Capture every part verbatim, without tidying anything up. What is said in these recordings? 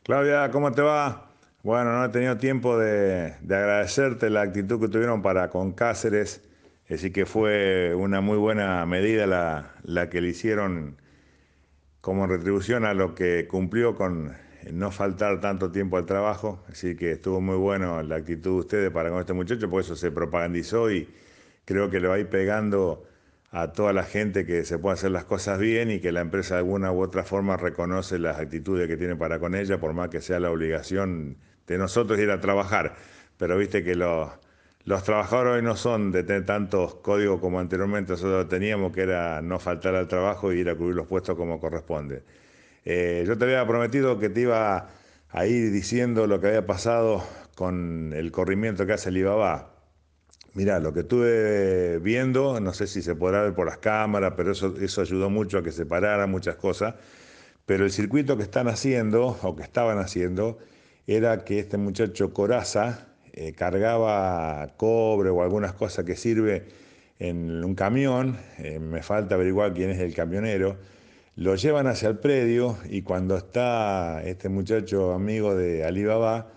Claudia, ¿cómo te va? Bueno, no he tenido tiempo de, de agradecerte la actitud que tuvieron para con Cáceres, así que fue una muy buena medida la, la que le hicieron como retribución a lo que cumplió con no faltar tanto tiempo al trabajo, así que estuvo muy bueno la actitud de ustedes para con este muchacho, porque eso se propagandizó y creo que le va a ir pegando a toda la gente que se puede hacer las cosas bien y que la empresa de alguna u otra forma reconoce las actitudes que tiene para con ella, por más que sea la obligación de nosotros ir a trabajar. Pero viste que los, los trabajadores hoy no son de tener tantos códigos como anteriormente nosotros teníamos, que era no faltar al trabajo y ir a cubrir los puestos como corresponde. Eh, yo te había prometido que te iba a ir diciendo lo que había pasado con el corrimiento que hace Alibaba. Mirá, lo que estuve viendo, no sé si se podrá ver por las cámaras, pero eso, eso ayudó mucho a que se pararan muchas cosas. Pero el circuito que están haciendo, o que estaban haciendo, era que este muchacho Coraza eh, cargaba cobre o algunas cosas que sirve en un camión, eh, me falta averiguar quién es el camionero, lo llevan hacia el predio y cuando está este muchacho amigo de Alibaba,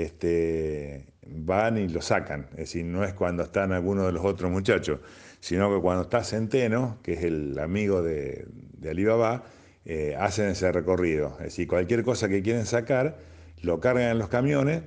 este, van y lo sacan. Es decir, no es cuando están algunos de los otros muchachos, sino que cuando está Centeno, que es el amigo de, de Alibaba, eh, hacen ese recorrido. Es decir, cualquier cosa que quieren sacar, lo cargan en los camiones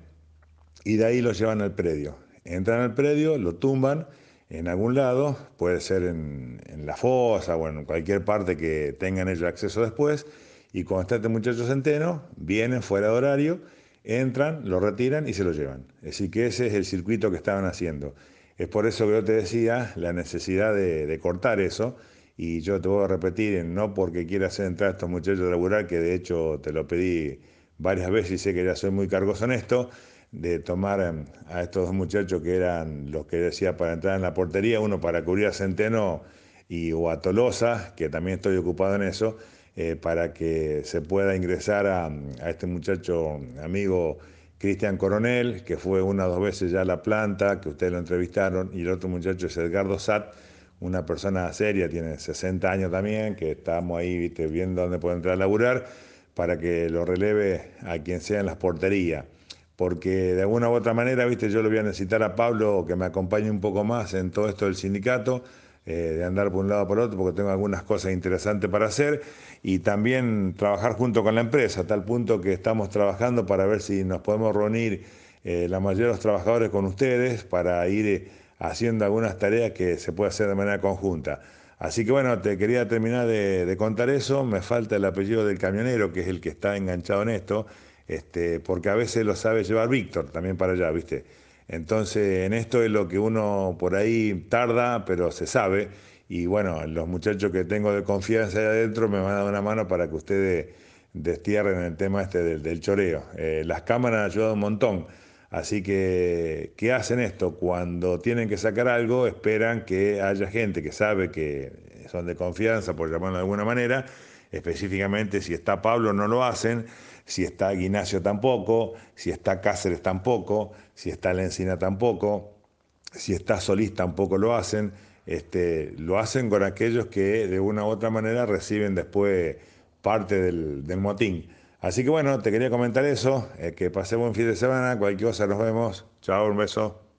y de ahí lo llevan al predio. Entran al predio, lo tumban en algún lado, puede ser en, en la fosa o en cualquier parte que tengan ellos acceso después, y cuando está este muchacho Centeno, vienen fuera de horario, entran, lo retiran y se lo llevan. Es decir, que ese es el circuito que estaban haciendo. Es por eso que yo te decía la necesidad de, de cortar eso, y yo te voy a repetir, no porque quiera hacer entrar a estos muchachos a laburar, que de hecho te lo pedí varias veces y sé que ya soy muy cargoso en esto, de tomar eh, a estos dos muchachos que eran los que decía para entrar en la portería, uno para cubrir a Centeno y o a Tolosa, que también estoy ocupado en eso, eh, para que se pueda ingresar a, a este muchacho amigo Cristian Coronel, que fue una o dos veces ya a la planta, que ustedes lo entrevistaron, y el otro muchacho es Edgardo Sat, una persona seria, tiene sesenta años también, que estamos ahí, viste, viendo dónde puede entrar a laburar, para que lo releve a quien sea en las porterías. Porque de alguna u otra manera, viste, yo le voy a necesitar a Pablo que me acompañe un poco más en todo esto del sindicato, eh, de andar por un lado por otro, porque tengo algunas cosas interesantes para hacer, y también trabajar junto con la empresa, a tal punto que estamos trabajando para ver si nos podemos reunir eh, la mayoría de los trabajadores con ustedes para ir eh, haciendo algunas tareas que se puede hacer de manera conjunta. Así que bueno, te quería terminar de, de contar eso. Me falta el apellido del camionero, que es el que está enganchado en esto, este, porque a veces lo sabe llevar Víctor también para allá, ¿viste? Entonces, en esto es lo que uno por ahí tarda, pero se sabe. Y bueno, los muchachos que tengo de confianza ahí adentro me van a dar una mano para que ustedes destierren el tema este del, del choreo. Eh, las cámaras han ayudado un montón. Así que, ¿qué hacen esto? Cuando tienen que sacar algo, esperan que haya gente que sabe que son de confianza, por llamarlo de alguna manera. Específicamente, si está Pablo, no lo hacen. Si está Ignacio, tampoco. Si está Cáceres, tampoco. Si está Lencina, tampoco. Si está Solís, tampoco lo hacen. Este, lo hacen con aquellos que de una u otra manera reciben después parte del, del motín. Así que bueno, te quería comentar eso, eh, que pasemos un fin de semana, cualquier cosa nos vemos. Chao, un beso.